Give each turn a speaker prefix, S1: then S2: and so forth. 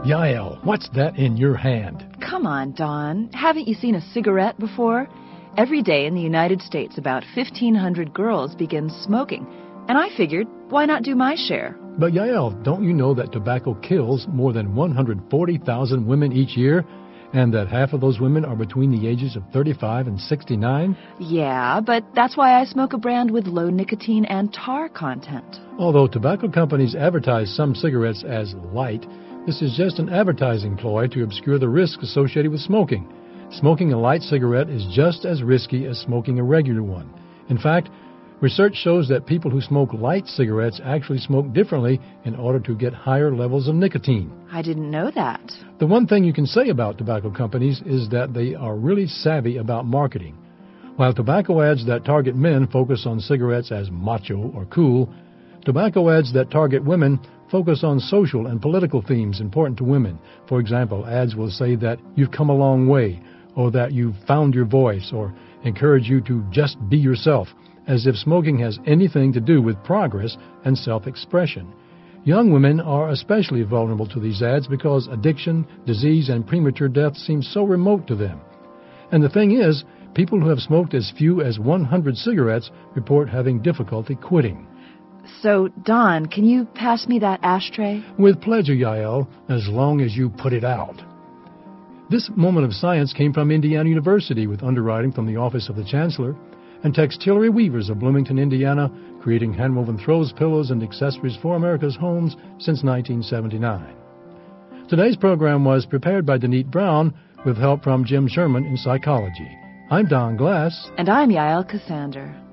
S1: Yael, what's that in your hand?
S2: Come on, Don. Haven't you seen a cigarette before? Every day in the United States, about 1,500 girls begin smoking. And I figured, why not do my share?
S1: But Yael, don't you know that tobacco kills more than 140,000 women each year? And that half of those women are between the ages of 35 and 69?
S2: Yeah, but that's why I smoke a brand with low nicotine and tar content.
S1: Although tobacco companies advertise some cigarettes as light, this is just an advertising ploy to obscure the risks associated with smoking. Smoking a light cigarette is just as risky as smoking a regular one. In fact, research shows that people who smoke light cigarettes actually smoke differently in order to get higher levels of nicotine.
S2: I didn't know that.
S1: The one thing you can say about tobacco companies is that they are really savvy about marketing. While tobacco ads that target men focus on cigarettes as macho or cool, tobacco ads that target women focus on social and political themes important to women. For example, ads will say that you've come a long way, or that you've found your voice, or encourage you to just be yourself, as if smoking has anything to do with progress and self-expression. Young women are especially vulnerable to these ads because addiction, disease, and premature death seem so remote to them. And the thing is, people who have smoked as few as 100 cigarettes report having difficulty quitting.
S2: So, Don, can you pass me that ashtray?
S1: With pleasure, Yael, as long as you put it out. This moment of science came from Indiana University with underwriting from the Office of the Chancellor, and Textillery Weavers of Bloomington, Indiana, creating hand-woven throws, pillows, and accessories for America's homes since 1979. Today's program was prepared by Denise Brown with help from Jim Sherman in psychology. I'm Don Glass.
S2: And I'm Yael Cassander.